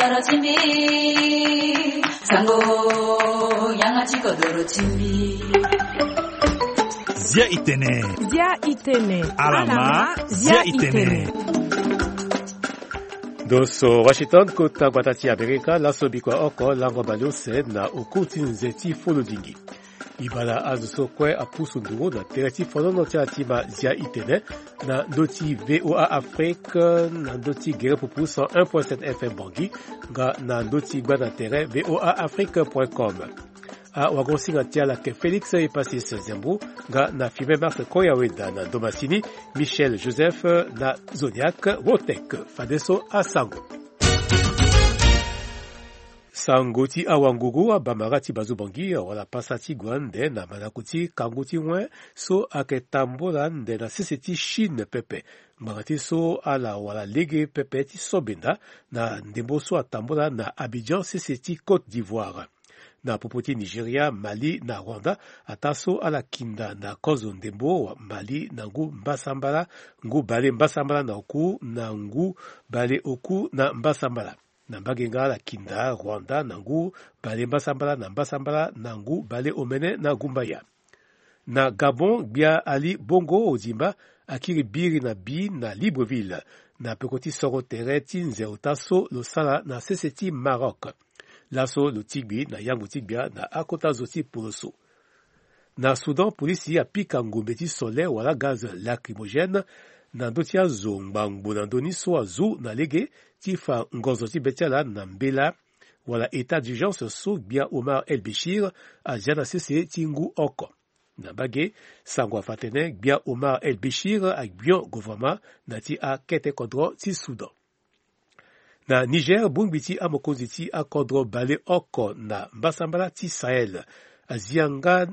떨어짐이 상고 양아치 거도로 침비 Zia Itene. Alama Zia Itene. Doso Washington kota batati Amerika laso bikwa oko lango balose na ukutinzeti folodingi. Ibala azuso kwe apusu ndungo na tereti fonono tima Zia Itene na ndoti VOA Afrique na ndoti gere pupu 101.7 FM Bangi nga na ndoti gbana tere voaafrique.com. A wagonsinga tiala ke Félix Epasis Zembrou nga na Fime Mars Koyaweda na Domasini, Michel Joseph na Zoniac, Wotek, Fadeso Asango. Sangoti awangugu bamarati bazubangi wala pasati gwande na manakuti kanguti mwe so aketambola nde na siseti Chine pepe. Marati so ala wala lege pepe ti sobenda na ndembo so atambola na Abidjan siseti Côte d'Ivoire. Na popoti Nigeria, Mali na Rwanda, ataso ala kinda na kozo ndembo Mali na ngu mbasambala, ngu bale mbasambala na oku, na ngu bale oku na mbasambala. Na mbagenga ala kinda Rwanda na ngu bale mbasambala na ngu bale omene na gumbaya. Na Gabon, bia ali bongo ozimba, akiri biri na bi na Libreville, na pekoti soro tereti nze otaso losala na seseti Maroc. Laso lo tigbi na yango tigbia na akota zoti poloso. Na Soudan, polisi apika ngombeti sole wala gaz lacrymogène na ndotia zo ngbango na ndoni so azu na lege tifa ngozoti betiala na mbela wala état d'urgence so bia Omar El Béchir a jana sese tingu oko. Na bage sango afatene bia Omar El Béchir a bion gouvernement na ti a kete kodro ti Soudan. Na Niger, bungbiti amokonzi ti akodro bale oko na mbasambala ti Sahel. Azianga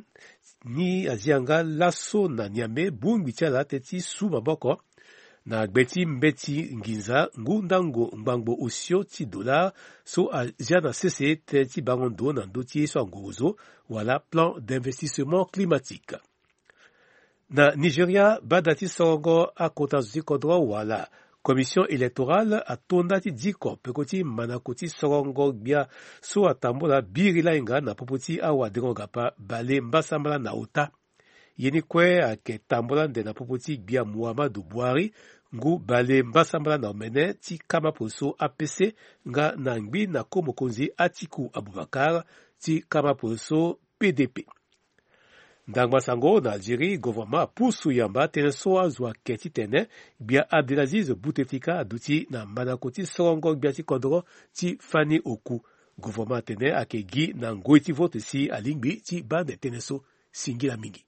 laso na Niamey bungbiti ala teti su maboko. Na gbeti mbeti nginza ngundango mbango osio ti dollar so aziana sese teti bangondo na ndoti so angozo wala plan d'investissement climatique. Na Nigeria, badati sorongo akota zuti kodro wala Commission électorale atondati diko pekoti manakoti sorongo bia so atambola birila inga na popoti awa dengonga pa bale mbasambala na ota. Yeni kwe ake tambola nde na popoti bia Muhammadu Buhari ngu bale mbasambala na omene ti kama poso APC nga na ngbi na komokonzi Atiku Abubakar ti kama poso PDP. Ndangba sango na Algérie, gouvernement pusu yamba tene so azwa keti tene bia Abdelaziz Bouteflika aduti na manakoti sorongo bia ti kodro ti Fani Oku. Gouvernement tene ake gi na ngoi ti vote si alingbi ti bande tene so singila mingi.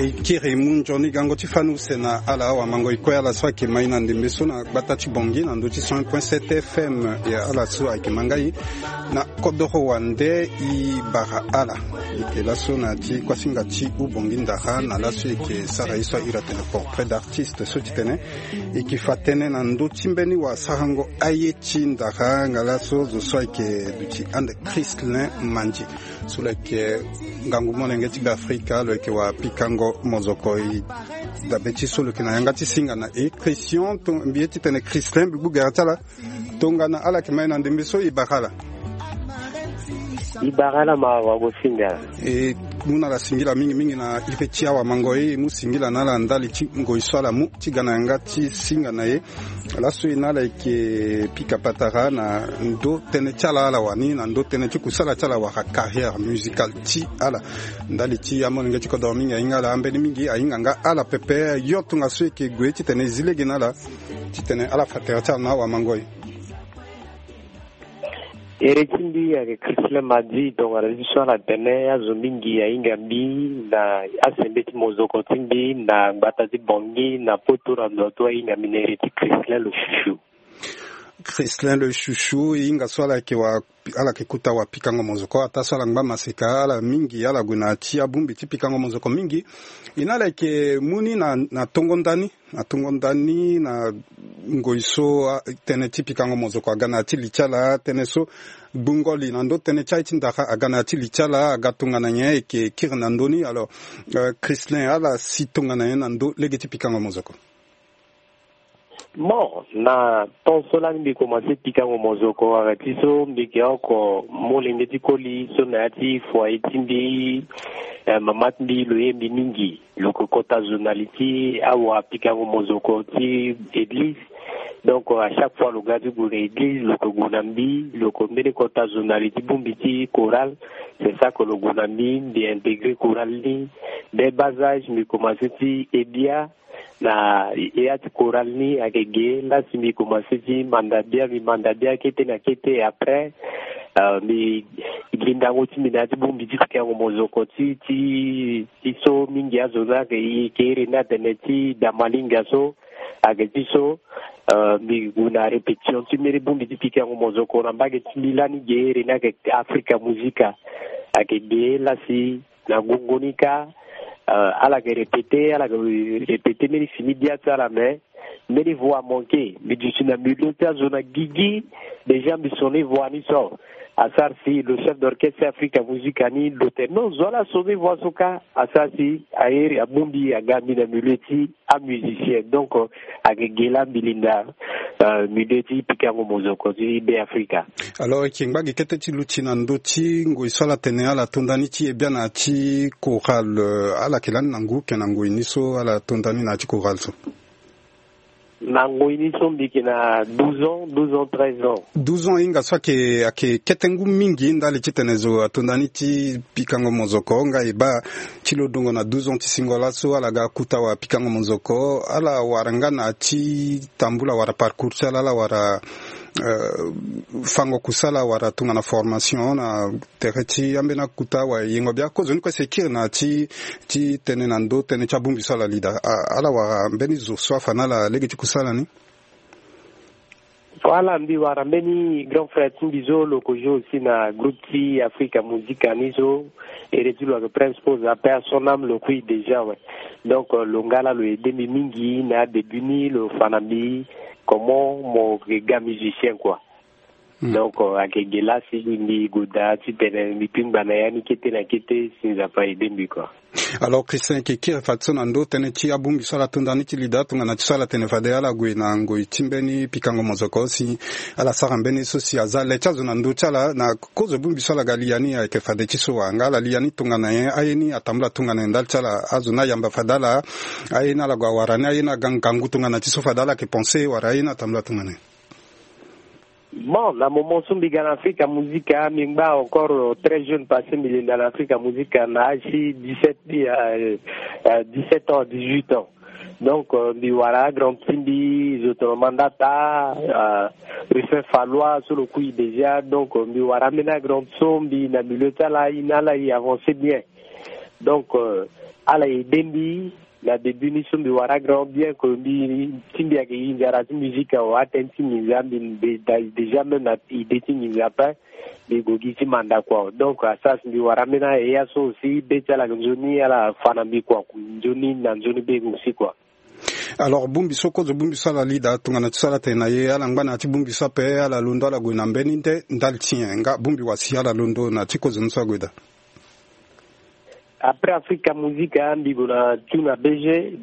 kiri munjoni gango tifanu sena ala wa mango ikoya la swa ki maina ndimbeso na batati bongi na ndoti 100.7 FM ya ala swa ki mangai na kodoro wande I bara ala ike la sona ti kwasinga ti u bongi ndaha na la swa ke sara iswa iratene portrait d'artiste so titene iki fatene na ndoti mbeni wa sahango ayeti ndaha ngala so zo swa ke duti and Christlin Manji sula ke ngangu monenge ti Afrika lo ke wa pikango mozoko da beti solo ke na yangati singa na Christian to mbieti tene Christlin bu gartala tonga na ala ke maina ndembiso ibakala ma wa singa muna la singila mingi na ifetia wa mangoi mu singila na la ndali ti ngoi swala mu ti gana yangati singa na ye la so inala ke pika patara na ndo tene chala ala wani na ndo tene ti kusala chala wa carrière musicale ti ala ndali ti amon ngati ko dormi ngala ambeni mingi ainga nga ala pepe yotu nga so ke gwe ti tene zilege na la ti tene ala fatera chala na wa mangoi Erekindi ya Christlin Manji donc la la tene ya zombingi ya ingambi na asembeti mozoko timbi na batati bongi na potura ndoto inga mineriti Christlin le chouchou. Christlin le chouchou inga swala ke wa ala ke kuta wa pikango mozoko ata swala ngba maseka ala mingi ala guna ti abumbi ti pikango mozoko mingi inala ke muni na tongondani na ngoiso tene ti pikango mozoko agana ti lichala tene so bungoli na ndo tene chai ti ndaka agana ti lichala agatungana nye ke kirna ndoni alors Christlin ala si tongana ye na ndo lege ti pikango mozoko. Bon, na ton solang bi commencé pikango mozoko aratiso mbiki oko molenge ti koli so na ti fo itimbi mamat bi lo yembi mingi loko kota journaliti awa pikango mozoko ti église donc à chaque fois le gars du pour l'église le gonambi le combien kota journaliti bumbiti choral c'est ça que le gonambi d'intégrer choral ni des basages mais commencé ti ebia na yati choral ni agege la simi commencé ti mandadia kete na kete après mi glinda ngoti minati bumbi ti pikango mozoko ti so mingi azona ke kere na teneti damalinga so ageti so mi guna répétition ti mere bumbi ti pikango mozoko na mbage ti milani gere na ke Africa musica agege la si na gongonika ala ke répéter mais fini dia la main mais les voix manquer mais du na milieu ta zona gigi déjà mi sonné voix ni so asarsi le chef d'orchestre Africa Musica ni l'hôtel non zola sonné voix soka asasi aeri abumbi agambi na milieu ti a musicien donc agegela bilinda milieu ti pikango mozoko ti be Africa. Alors kingba gekete ti lutina ndoti ngoi sala tene ala tondani ti ebiana ti choral ala kelan nangu kenango iniso ala tondani na ti choral so. Nango iniso mbiki na 12 ans 13 ans. 12 ans inga swa ke ketengu mingi ndali ti tenezo atondani ti pikango mozoko nga iba ti lodongo na 12 ans ti singola so ala ga kuta wa pikango mozoko ala waranga na ti tambula wara parcours ala wara fango kusala wara tunga na formation na tereti ambena kuta wa yengo bia kozo ni kwa sekir na ti tene na ndo tene cha bumbi sala lida ala wara mbeni zo swafa na la lege ti kusala ni voilà mbi wara mbeni grand frère Timbizo lokojo aussi na groupe ti Africa Musica nizo ereti lo prince pose a personam lo kui déjà ouais donc longala lo edemi mingi na debuni lo fanambi comment mon gars musicien quoi donc akegela si ni goda ti tene mi ping banaya ni kete na kete sinza pa edembi quoi. Alors Christian kekira fatso na ndo tene ti abumbi sala tondani ti lida tunga na ti sala tene fade ala gwe na ngoi timbeni pikango mozoko si ala sara mbeni so si azale chazo na ndo chala na kozo bumbi sala galiani ya ke fade ti so anga la liani tunga na ye ayeni atambla tunga na ndal chala azuna yamba fadala ayena la gwa warani ayena gangangu tunga na ti so fadala ke penser wara ayena atambla tunga na. Bon, la moment Sumbiga en Africa Musica, Mingba encore très jeune passé dans l'Africa Musica, na 17 ans, 18 ans. Donc, voilà, grand Timbi, Zoto Mandata, Rufin Fallois, sur le coup déjà, donc, voilà, maintenant, grand Sombi, na milieu là, il a avancé bien. Donc, ala edembi na début ni sombi wara grand bien que mbi timbi ak injara musique o atenti nizambi déjà même na ideti nizapa de gogisi manda quoi donc ça mbi wara mena et ya so aussi betala nzoni ala fana mbi quoi nzoni na nzoni be aussi quoi. Alors bumbi soko zo bumbi sala lida tungana tsala tena ye ala ngana ti bumbi sape ala londo ala gwina mbeninte ndal tienga bumbi wasi ala londo na tiko zonso gwida. Après Africa Musique, on a tuna BG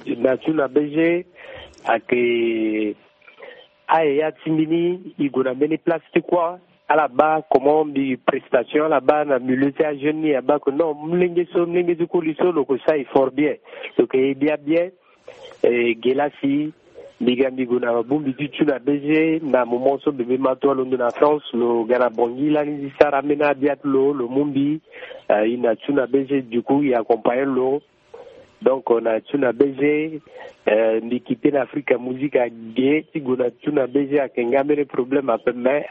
avec Aya Timbini, il y a des places de quoi à la bas comment des prestations là-bas na militaire jeune là-bas que non mlenge du coliso donc ça il fort bien donc il bien Gelasi Bigambi gona bumbi tuna BG na moment so bébé mato londo na France le Ghana Bongi là ni sara mena biat le mumbi il a tuna BG du coup il accompagne l'eau donc on a tuna BG l'équipe d'Afrique musique à gay si gona tuna BG a kengamere problème à peu mais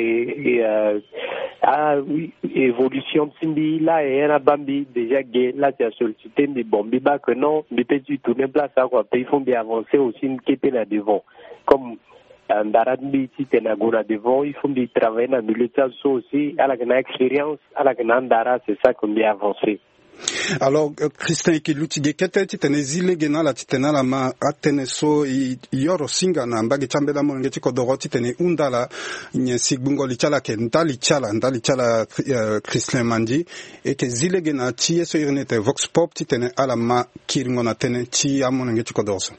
évolution simbi là et na bambi déjà gay là tu as sollicité des bombi ba que non mais tu tourner place à quoi ils font bien avancer aussi une qui est là devant comme Ndaradbi si tu na gona devant il faut bien travailler dans le milieu aussi à la expérience à la Ndara c'est ça qu'on bien avancer. Alors Christian Kilutige kete titene zile gena la titena la ma atene so yoro singa na mbage chambela mo ngeti ko doro titene undala nye sigbungo lichala ke ndali chala Christian Mandi et que zile gena tie so irnete vox pop titene ala ma kiringo na tene ti amo ngeti ko dorso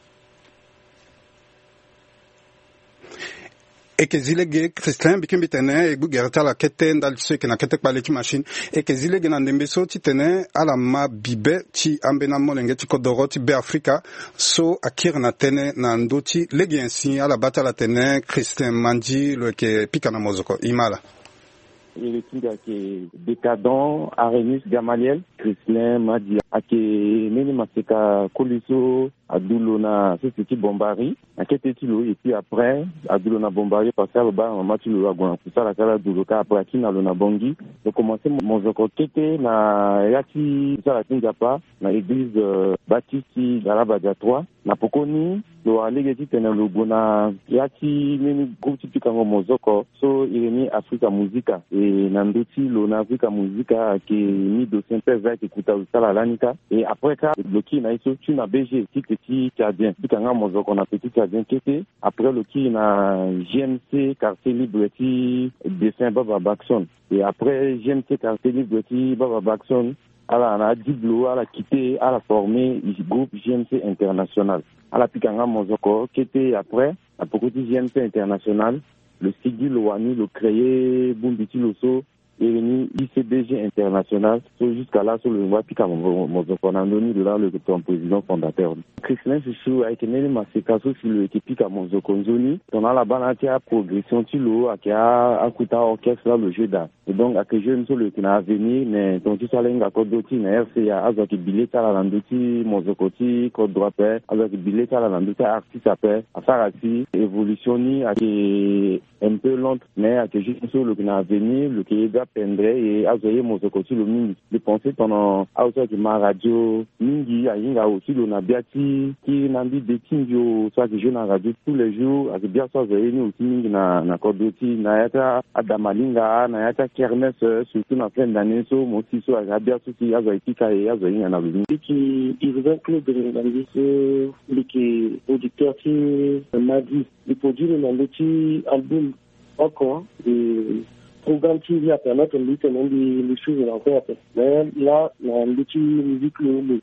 et que zilege Christian bikimbi tene e bugerta la kete ndal se ke na kete pale ki machine et que zilege na ndembe so ti tene ala ma bibe ti ambena molenge ti kodoro ti be Africa so akir na tene na ndoti legi ainsi ala batala tene Christian Mandi le ke pika na mozoko imala il est qui décadent Arenis Gamaliel Christian Madi ake neni maseka Koliso Adulona Sosiki Bombari akete tilo et puis après Adulona Bombari passer au bas en match le wagon pour ça la sala duloka après kina lona bongi de commencer mon zoko kete na yati ça la tinga na église Baptiste Galabadja 3 na pokoni lo alegeti tena logona yati neni groupe typique en mozoko so ireni Africa Musica et nandoti lona Africa Musica qui ni de Saint-Père qui kuta sala lanika et après ça le qui na iso tu na BG petit Tchadien pikanga mozoko na petit Tchadien kete après le qui na GMC quartier libre ti dessin Baba Baxon et après GMC quartier libre ti Baba Baxon ala na diblo ala quitté ala formé groupe GMC international ala pikanga mozoko kete après à beaucoup de GMC international le Sidi Loani le créé Bumbiti Loso et ni ICBG international so jusqu'à là sur le voie pika mozoko na ndoni de là le président fondateur Christian Chouchou avec nene maseka so sur le pika mozoko nzoni on a la banati à progression tilo akia akuta orchestre là le jeu d'art et donc à que jeune sur le na avenir mais donc tu salenga kodoti na RCA azaki bileta la landoti mozoko ti kodrope azaki bileta la landoti artiste après asarati évolution ni un peu lente mais à que jeune sur le na avenir le qui pendre et azoye mozoko ti lo mingi de penser pendant auto de ma radio mingi ayinga aussi lo na biati ki nambi de tinjo soit que je na radio tous les jours avec bien ça azoye ni aussi mingi na kodoti na yata adamalinga na yata kermesse surtout na fin d'année so mo si so agabia so si azoye tika et azoye na mingi qui il veut que de ce qui auditeur qui m'a dit de produire un petit album encore de programme qui vient permettre de lutter les choses encore. Mais là, le petit musique,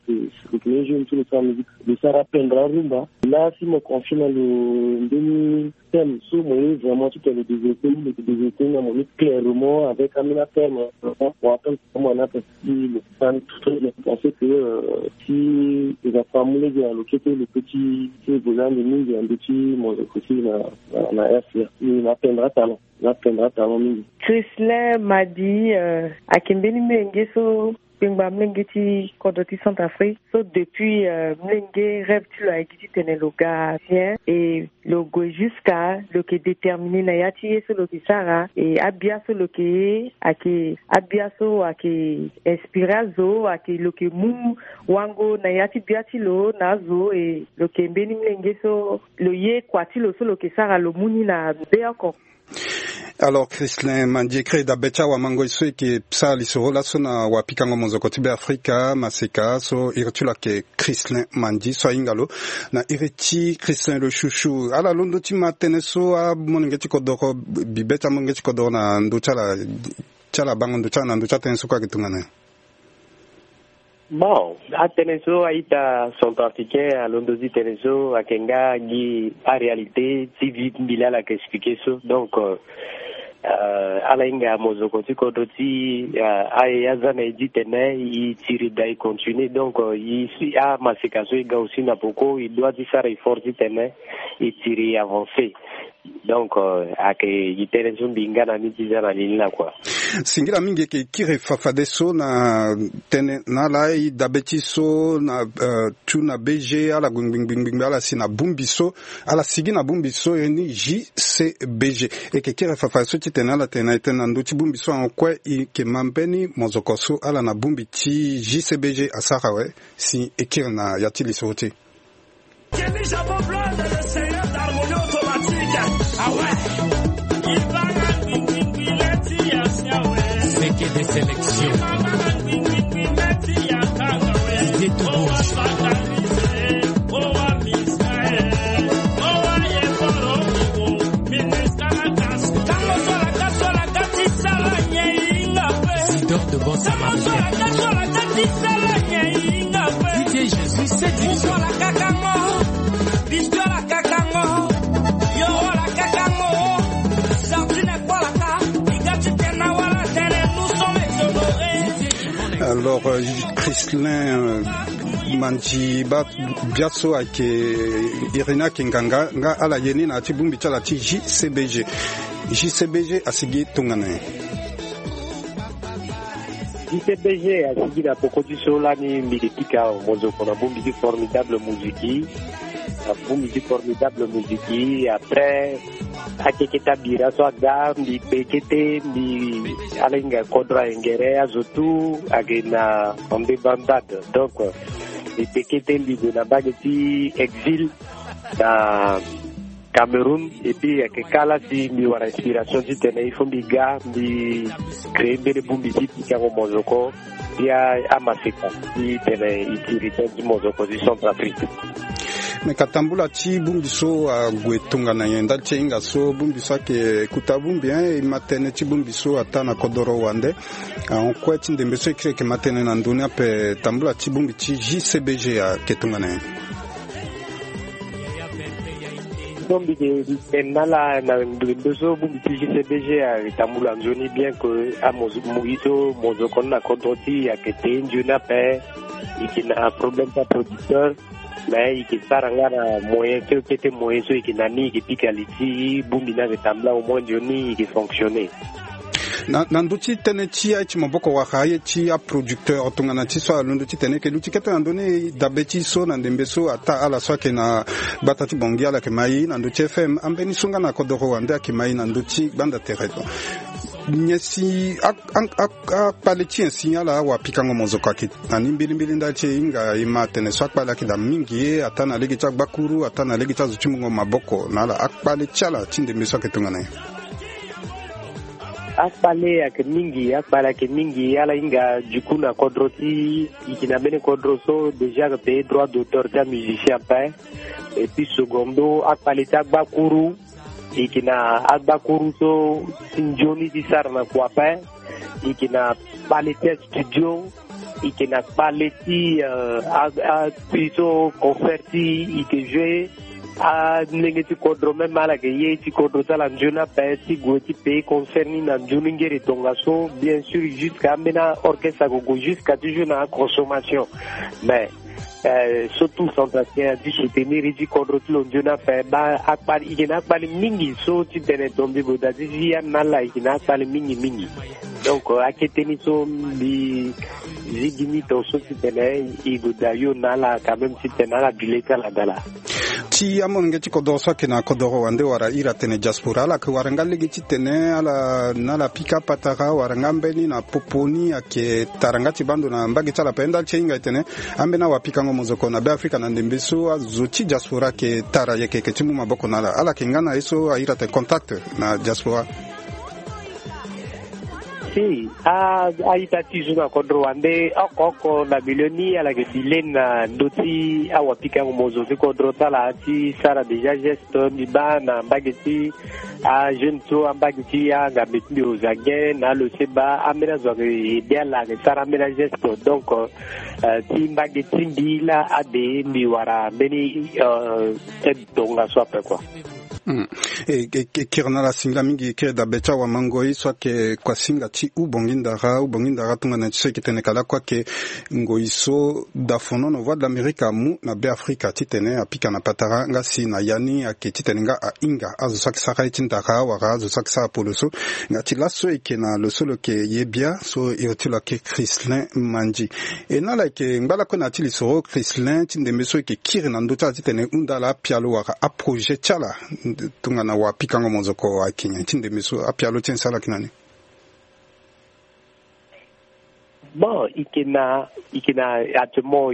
le jeune sur le musique, de Sarah Pendra Rumba. Là, si me confie dans le demi-thème, sur moi, vraiment, tout est le développé, mon clairement, avec un terme, pour attendre comment on a fait le fan, je pensais que si il va formuler le petit, si vous avez un petit, mon côté, la RCA, il m'appellera talent. Christian m'a dit à Kimbeni Mengeso pingba mlengeti kodoti Centrafrique. So depuis mlenge rêve tu l'as dit tenir le gardien et le go jusqu'à le qui déterminé na yati sur le qui sara et abia sur le qui abia so aki inspirazo aki le qui mu wango na yati biati lo nazo et le qui mbeni mlenge so le ye kwati lo so le qui sara lo muni na beako. Alors Christlin Mandi créé d'Abecha wa mango iso qui psa lisoro la sona wa pikango monzoko tibe Afrika maseka so iretula ke Christlin Mandi so ingalo na ireti Christlin le chouchou ala londo ti matene so a monengeti kodoro bibeta mongeti kodoro na ndo chala bango ndo chala ndo chala tenso kwa kitungana. Bon, à Teneso, Aïta, centrafricain, à Londozi Teneso, à Kenga, Guy, en réalité, si vite, Bilal a expliqué ça. Donc, Alainga, Mozokoti, Kodoti, Ayazan, dit Tene, il tire d'ailleurs continuer. Donc, ici, à Masekaso, il y a aussi Napoko, il doit dire ça, il faut dire Tene, il tire avancer. Donc il Teneso binga na mitiza na lila kwa singira mingi ke kire fafade so na tene na lai dabeti so na tuna BG ala gbingbingbing ala sina bumbiso ala sigina bumbiso ni JCBG et ke kire fafade so tena la tena ndo ti bumbiso en kwa ke mambeni mozokoso ala na bumbi ti JCBG asara we si ekire na yatili sote. Ah ouais, il va c'est que des sélections. Idée tout rouge. Sidor de bon samaritain. Didier Jésus, c'est Didier. Alors, Christlin Mandi biaso ake Irina Kinganga nga ala yeni na tibumbi chala ti JCBG. JCBG asigi tungane. JCBG asigi na pokoti sola ni militika mozoko na bumbi formidable musique. Bumbi formidable musique après akeketa bira so aga mbi pekete mbi alenga kodra engere azotu agena ombe bandade donc mbi pekete mbi na bageti exil na Cameroun et puis akekala si mbi wara inspiration ti tene ifo mbi ga mbi créer mbele bumbi ti kango mozoko ya amaseka ti tene itirite di mozoko di Centrafrique. Me katambula ti bumbiso a gwetunga na yenda chenga so bumbiso ke kutabumbi e matene ti bumbiso atana kodoro wande on kweti ndembeso ekire ke matene na nduni pe tambula ti bumbi ti JCBG a ketunga na bumbi de nala na ndembeso bumbi ti JCBG a tambula nzoni bien que a mozo mozoko na kodoti a kete njuna pe ikina problème pas producteur. Mais il sarangana moyen que était moyen so ikinani kipikaliti bumbina vetambla au moins dioni qui fonctionner na nduti tene ti a ti moboko wa haye ti a producteur tungana ti so nduti tene ke luti kete andone dabeti so na ndembeso ata ala so ke na batati bongi ala ke mai na nduti FM ambeni sunga na kodoro wanda ke mai na nduti banda teredo nyesi a paleti signala wa pikango mozoko ki ani mbili ndache inga imatene so akpala ki da mingi atana legi cha bakuru atana legi cha zuchimungo maboko nala akpale chala tinde miso ketungana akpale ke mingi ala inga jukuna kodroti ikina bene kodroso déjà payer droit d'auteur ta musicien pas et puis secondo akpale ta bakuru ikina agbakuru so sinjoni di sarna kwapa ikina palete studio ikina paleti piso concerti ike a nengeti kodro même mala ke yeti kodro sala njuna pesi goti pe concerni na njuningere tongaso bien sûr jusqu'à mena orchestre go jusqu'à toujours na consommation mais surtout centrafricain di soutenir di contre lo njona fa ba akbar igena bali mingi so ti tene tombe boda di ya nala igena bali mingi donc aketeni so bi zigini to so ti tene igoda yo nala quand même ti tene la bileta la dala ti amon ngeti ko dosa kena ko doro wande wara ira tene diaspora la ko wara ngalle giti tene ala nala pika pataka wara ngambeni na poponi ake tarangati bando na mbagi tala penda chenga tene ambena wapika mozoko na be Afrika na ndembeso azuti diaspora ke tara yeke ke timu maboko na ala kingana iso aira te contact na diaspora si aita tizuna kodro wande akoko na milioni ala ke bilena ndoti awapika mozoko kodro tala ti sara déjà geste mi bana mbageti a jeune to ambageti ya ngabeti ozage na lo seba amena zo ke dia la ke sara mena geste donc ti mbageti bila ade mi wara beni donga sope quoi kirna la singa mingi ke da becha wa mangoi so ke kwa singa ti ubongindara tunga na tse ke tene kala kwa ke ngoiso da fono no voix de l'Amérique mu na be Afrika ti tene apika na patara nga si na yani ake ti tene nga a inga azo sak saka itindaka wara azo sak sa poloso nga ti laso ke na lo solo ke yebia so yotila ke Chrislin Manji e na la ke ngala ko na ti lisoro Chrislin ti ndembe so ke kirna ndota ti tene undala pialo wara a projet chala tunga na wapika mozoko wa Kenya tinde miso apialo tensala kinani bon ikena actuellement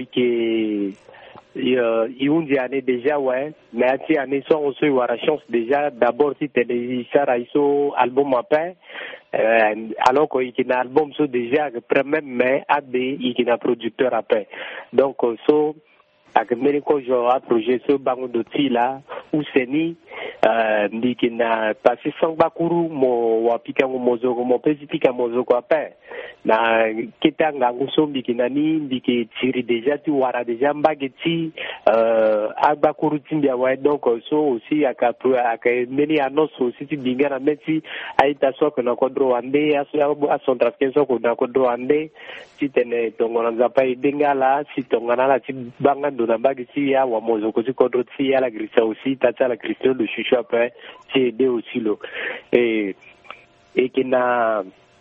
iundi année déjà ouais mais ati année so on se wara chance déjà d'abord si tele sara iso album après alors que ikena album so déjà premier mais ade ikena producteur après donc so akemeni ko jo a projet so bango doti la useni ndikina pasi sangba kuru mo wapika mozoko mo pesipika mozoko apa na kitanga nguso mbikina ni ndike tiri deja ti wara deja mbageti agba kuru timbia wa donc so aussi akemeni annonce aussi ti bingana meti aita so ko na kodro ande a centrafricain so ko na kodro ande ti tene tongona nzapa idengala si tongana la ti banga na bagisi ya wa mozoko ti kodro ti ya la grisa aussi tata la Christian de chuchu après c'est aider aussi lo et kina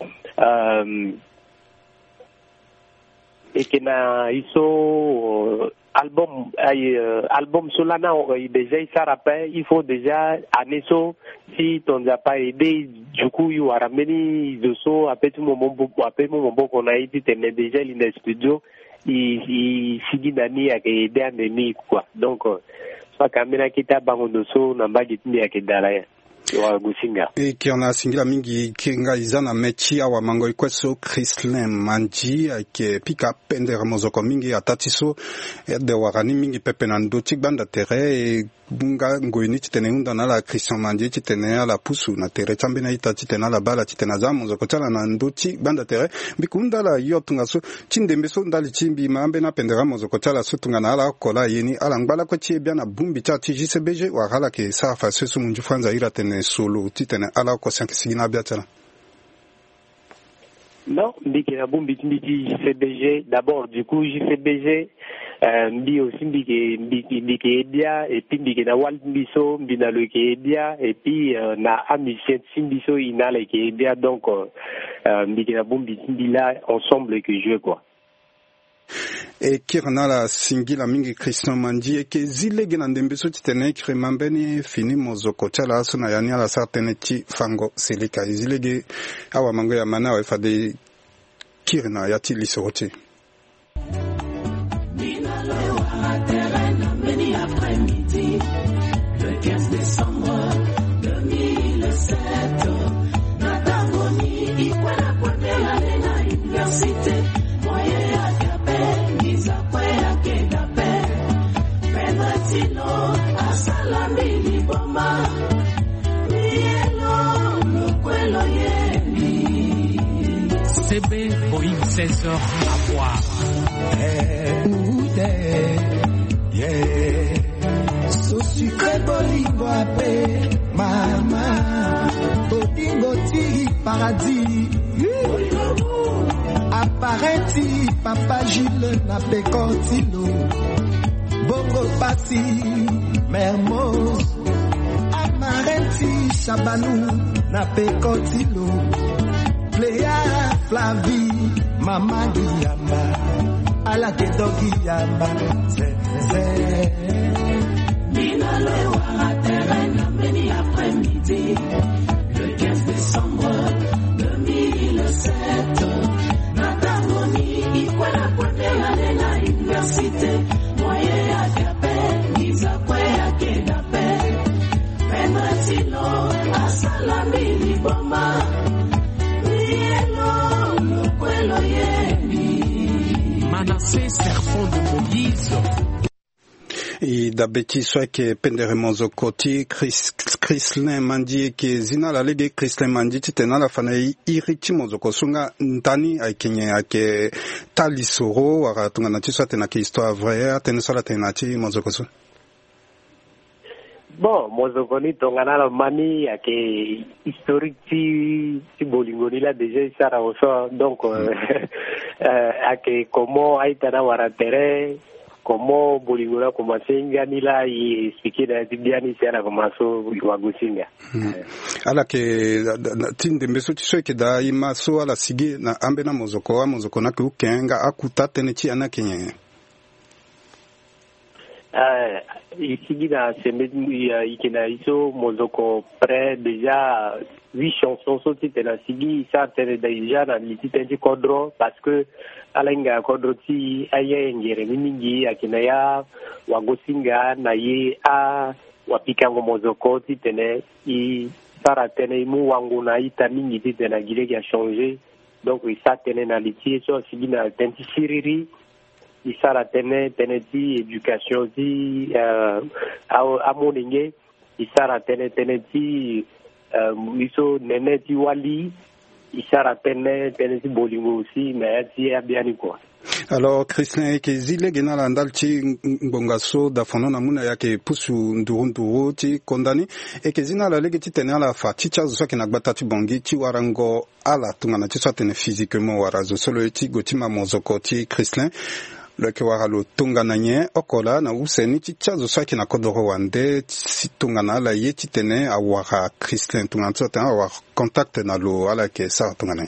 iso album solana déjà il s'arrête il faut déjà année so si ton n'a pas aidé du coup il y aura many so après tout moment qu'on a été déjà in studio il sigi nani akaider andemi quoi donc soit kamera kita bango doso na mbagi tindi akidala ya wa gusinga kiona singila mingi kinga izana mechi awa mango ikweso Chrislin Manji ake pika pendera mozoko mingi atatiso de warani mingi pepe na ndoti banda tere bunga ngoini titene unda na la Christian Manji titene ala pusu na tere chambina ita titene la bala titene za mozoko tala na ndoti banda tere bikunda la yotunga so chindembe so ndali chimbi mambe na pendera mozoko tala so tunga na ala kola yeni ala ngbala ko chie bia na bumbi cha TJCBG wakala ke safa sesu munju fanza ira tene solo titene ala ko 5 sigina biatana non mbiki na bumbi mbiki JCBG d'abord du coup JCBG mbi aussi mbiki edia et puis mbiki na wal mbiso mbina le ke edia et puis na amicien mbiso ina le ke edia donc mbiki na bumbi mbila ensemble que je quoi e kirna la singila mingi Christian Manji ke zilege na ndembeso titene kremambeni fini mozoko chala suna yani ala certaine ti fango selika zilege awa mango ya mana wa fade kirna ya ti lisorote le 15 décembre 2007 Natangoni ikwela kwela na université CB Boeing 16 à boire. So sucré bolingo ape mama Bolingo ti paradis Appareil Amareti Papa Gilles na pekotilo Bongo Pasi Mermoz Amareti Chabanou na pekotilo Cléa Flavie Mama Guillamba Ala Kedo Guillamba Nina Lewa terrain Meni après-midi Le 15 décembre 2007 Natamoni Ikwela Kwendela na université Moye Agape Nizakwe Akedape Penatilo Asalami Liboma Nielo Lokwelo Yebi Manassé Serfon de Moïse I da beti swake pendere mozo koti Chrislin Mandi ke zina la lege Chrislin Mandi titena la fanai irichi mozo kosunga ntani aikenye ake talisoro waka tunga na tiswa tena ke histoire vraie atene sala tena ti mozo kosu. Bon, mozokoni tongana la mani ake historique ti bolingoni la déjà isara oso donc ake comment aitana waratere comment bolingona commencé ngani la y expliquer da tibiani si ana commenço wagusinga ala ke tinde mbeso tiso ke da imaso ala sige na ambe na mozoko na ke ukenga akuta tene ti ana kenye ici dans ikina iso mozoko près déjà 8 chansons sorties na sigi ça déjà dans l'itinéraire kodro parce que alenga kodro ti aye ngere mingi akina ya wagosinga na ye a wapika mozoko ti tene i para tene mu wangu na ita mingi ti tena gile qui a changé donc ça tene na liti so sigi na tenti siriri isara tene ti éducation ti a moninge isara tene ti iso nene ti wali isara tene ti bolingo aussi mais ti abiani quoi. Alors Christian ke zile gena la ndal ti ngongaso da fono na muna yake pusu nduru ti kondani e ke zina la lege ti tene ala fa ti chazo so ke na gbata ti bongi ti warango ala tunga na ti so tene physiquement warazo solo ti gotima mozoko ti Christian le ke wara lo tunga na nye okola na useni ti chazo so ke na kodoro wande ti tunga na ala ye ti tene a wara Christian tunga so tene a wara contact na lo ala ke sa tunga na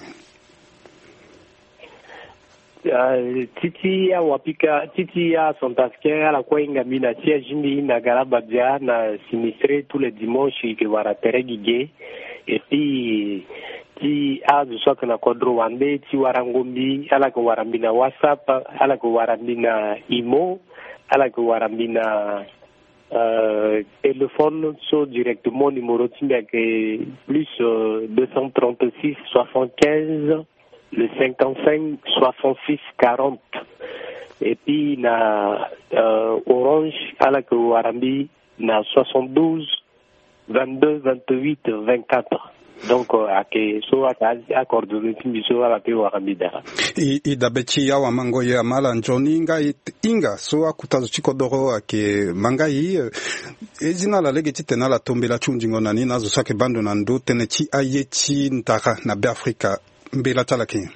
titi ya wapika titi ya sontaske ala kwa ingamina tia jindi na garababia na sinistre tous les dimanches que wara teregige et puis ti azu soka na kodro wande ti warangombi ala ko warambina WhatsApp ala ko warambina imo ala ko warambina téléphone so directement numéro timia que plus 236 75 le 55 66 40 et puis na Orange ala ko warambi na 72 22 28 24 donc ake so accordé timbiso ala pe warambida i dabeti ya wa mango ya mala njoni inga so akutazo chikodoro ake mangai ezina la lege titena la tombela chunjingo nani nazo sake bando na ndo tene ti ayeti ntaka na be Afrika mbela talake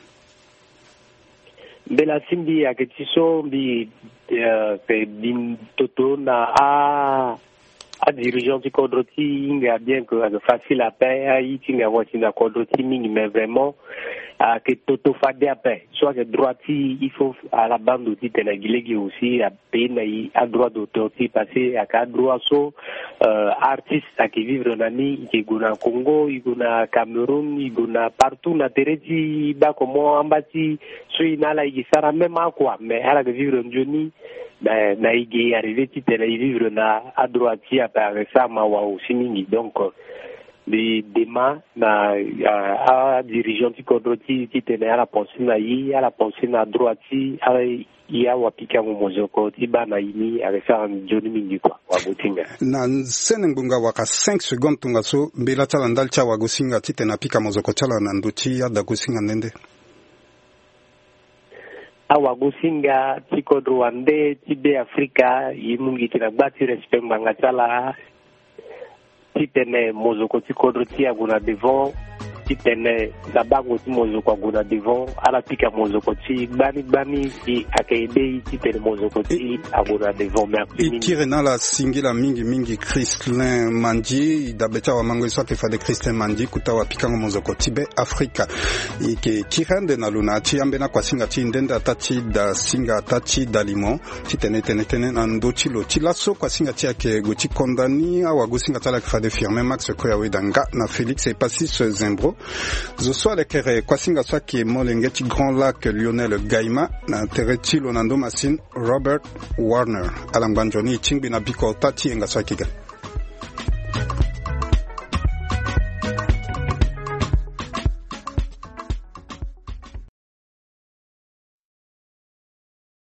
mbela simbi ake tiso bi pe bin toto na a dirigeant du Kodroti, il a bien que facile à paix, il a voici la Kodroti, mais vraiment, que Toto Fade à paix. Soit que droiti, il faut à la bande aussi, Tenagilegi aussi, à payer, à droit d'auteur, passer à quatre droits, so, artistes qui vivent en Ami, qui est au Congo, il est au Cameroun, il est partout, na Tereti, bah, comment, en bâti, soit il n'a la, il sera même à quoi, mais à la vivre en Johnny, na igi arrivé ti tena vivre na à droite à part ça ma wa aussi mingi donc les demain na a dirigeant ti kodroti ti tena la pensée na yi à la pensée na droite à ya wa pika mo mozoko ti bana yini avec ça en joni mingi quoi wa botinga na senengunga waka 5 secondes tunga so mbela tala ndal cha wa gosinga ti tena pika mozoko tala na nduti ya da gosinga nende awa gosinga tiko Rwanda tibe Afrika yimungi tinabati respect manga tala titene mozoko tiko droti aguna devant titene sabango ti mozoko guna devant ala pika mozoko ti bani ti akaide titene mozoko ti aguna devant merci ikirena la singila mingi Christlin Mandi dabeta wa mango so ke fa de Christlin Mandi kuta wa pika mozoko tibe Afrika ike kirende na luna ti ambena kwa singa ti ndenda tati da singa tati dalimo titene na ndochi lo ti laso kwa singa ti ake goti kondani awa go singa tala ke fa de firme Max Koya Wedanga na Félix et Passis Zembro zo so le kere kwa singa so ke molengeti Grand Lac Lionel Gaima na tereti lo nando masin Robert Warner alambanjoni chingbi na biko tati enga so kiga